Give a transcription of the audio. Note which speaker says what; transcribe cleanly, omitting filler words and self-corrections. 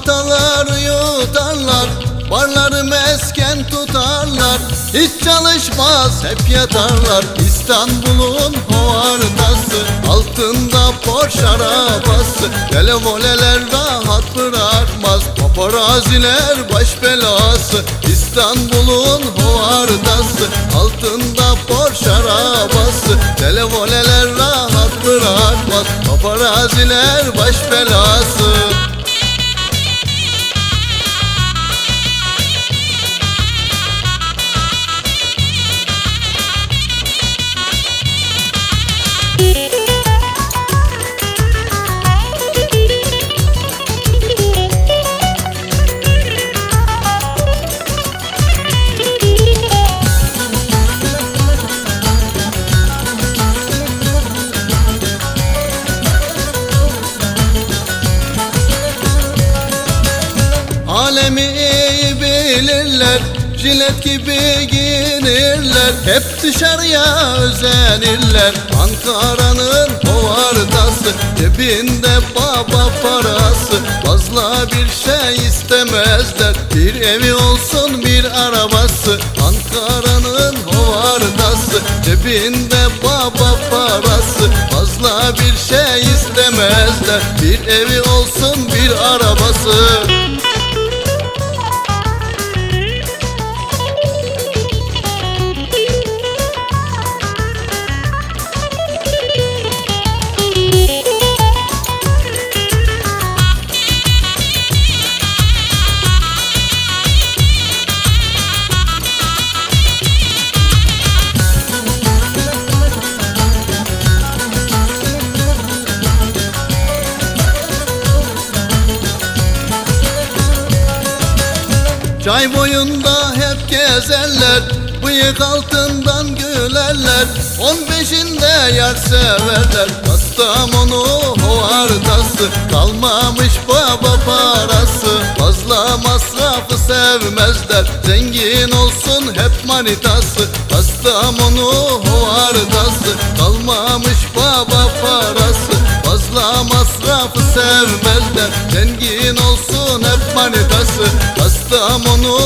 Speaker 1: Lavantaları yutarlar, barları mesken tutarlar. Hiç çalışmaz hep yatarlar. İstanbul'un hovardası, altında Porsche arabası. Televoleler rahat bırakmaz, paparaziler baş belası. İstanbul'un hovardası, altında Porsche arabası. Televoleler rahat bırakmaz, paparaziler baş belası. Alemi iyi bilirler, jilet gibi giyinirler. Hep dışarıya özenirler. Ankara'nın hovardası, cebinde baba parası. Fazla bir şey istemezler, bir evi olsun bir arabası. Ankara'nın hovardası, cebinde baba parası. Fazla bir şey istemezler, bir evi olsun bir arabası. Çay boyunda hep gezerler, bıyık altından gülerler. 15'inde yar severler, Kastamonu hovardası. Kalmamış baba parası, fazla masrafı sevmezler. Zengin olsun hep manitası, Kastamonu hovardası. Kalmamış baba parası, fazla masrafı sevmezler. Zengin olsun hep manitası, Kastamonu